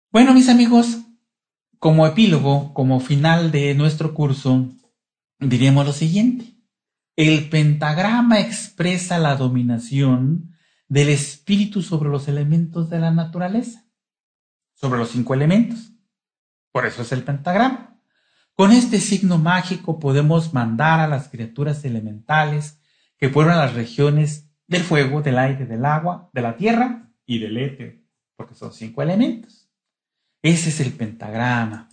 Bueno, mis amigos, como epílogo, como final de nuestro curso, diremos lo siguiente. El pentagrama expresa la dominación del espíritu sobre los elementos de la naturaleza, sobre los 5 elementos. Por eso es el pentagrama. Con este signo mágico podemos mandar a las criaturas elementales que fueron a las regiones del fuego, del aire, del agua, de la tierra y del éter, porque son 5 elementos. Ese es el pentagrama.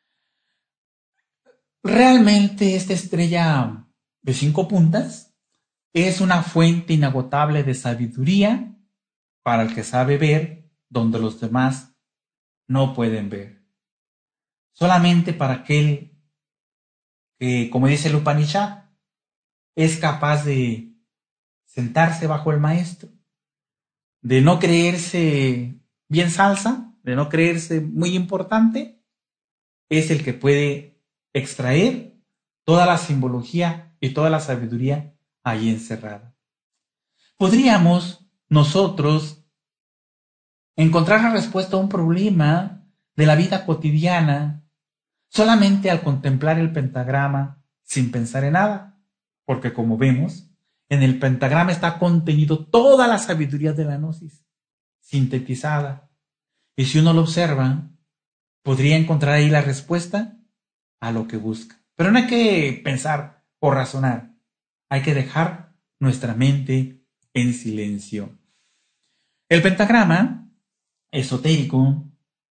Realmente esta estrella de 5 puntas es una fuente inagotable de sabiduría para el que sabe ver donde los demás no pueden ver. Solamente para aquel que, como dice el Upanishad, es capaz de sentarse bajo el maestro, de no creerse bien salsa, de no creerse muy importante, es el que puede extraer toda la simbología y toda la sabiduría ahí encerrada. Podríamos nosotros encontrar la respuesta a un problema de la vida cotidiana solamente al contemplar el pentagrama sin pensar en nada, porque como vemos, en el pentagrama está contenido toda la sabiduría de la gnosis, sintetizada, y si uno lo observa, podría encontrar ahí la respuesta a lo que busca. Pero no hay que pensar o razonar, hay que dejar nuestra mente en silencio. El pentagrama esotérico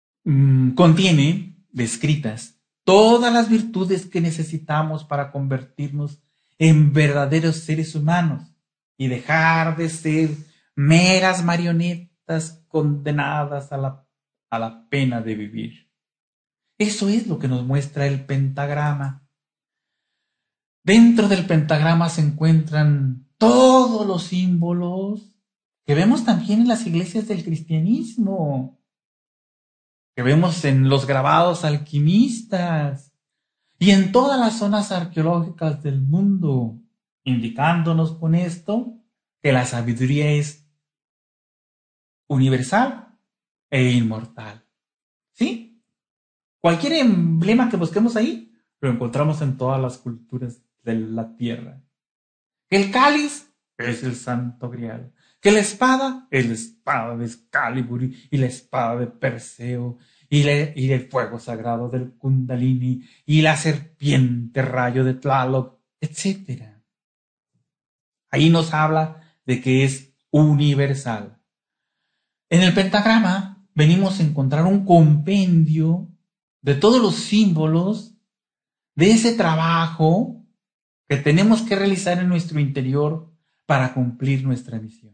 contiene descritas todas las virtudes que necesitamos para convertirnos en verdaderos seres humanos y dejar de ser meras marionetas condenadas a la pena de vivir. Eso es lo que nos muestra el pentagrama. Dentro del pentagrama se encuentran todos los símbolos que vemos también en las iglesias del cristianismo, que vemos en los grabados alquimistas y en todas las zonas arqueológicas del mundo, indicándonos con esto que la sabiduría es universal e inmortal. ¿Sí? Cualquier emblema que busquemos ahí, lo encontramos en todas las culturas de la tierra. Que el cáliz es el santo grial. Que la espada es la espada de Excalibur y la espada de Perseo y el fuego sagrado del Kundalini y la serpiente rayo de Tlaloc, etc. Ahí nos habla de que es universal. En el pentagrama venimos a encontrar un compendio de todos los símbolos de ese trabajo que tenemos que realizar en nuestro interior para cumplir nuestra misión.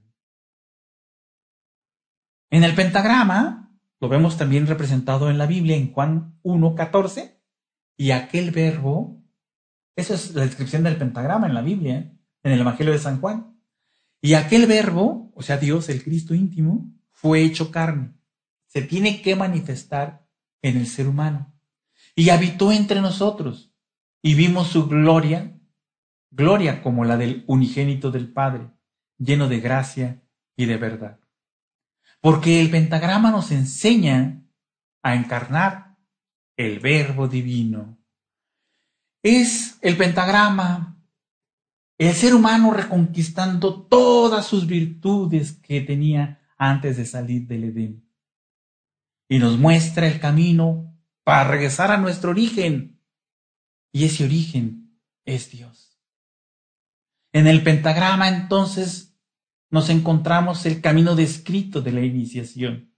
En el pentagrama lo vemos también representado en la Biblia en Juan 1:14 y aquel verbo, esa es la descripción del pentagrama en la Biblia, en el Evangelio de San Juan. Y aquel verbo, o sea Dios, el Cristo íntimo, fue hecho carne. Se tiene que manifestar en el ser humano. Y habitó entre nosotros y vimos su gloria, gloria como la del unigénito del Padre, lleno de gracia y de verdad. Porque el pentagrama nos enseña a encarnar el Verbo divino. Es el pentagrama, el ser humano reconquistando todas sus virtudes que tenía antes de salir del Edén. Y nos muestra el camino para regresar a nuestro origen. Y ese origen es Dios. En el pentagrama entonces nos encontramos el camino descrito de la iniciación.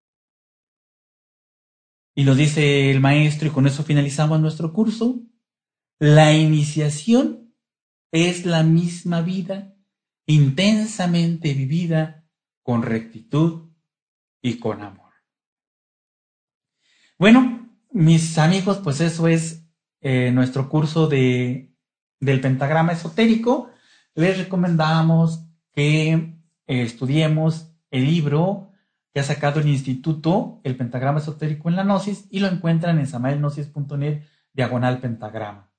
Y nos dice el maestro, y con eso finalizamos nuestro curso, la iniciación es la misma vida intensamente vivida con rectitud y con amor. Bueno, mis amigos, pues eso es nuestro curso del pentagrama esotérico. Les recomendamos que estudiemos el libro que ha sacado el Instituto, el Pentagrama Esotérico en la Gnosis, y lo encuentran en samaelgnosis.net/pentagrama.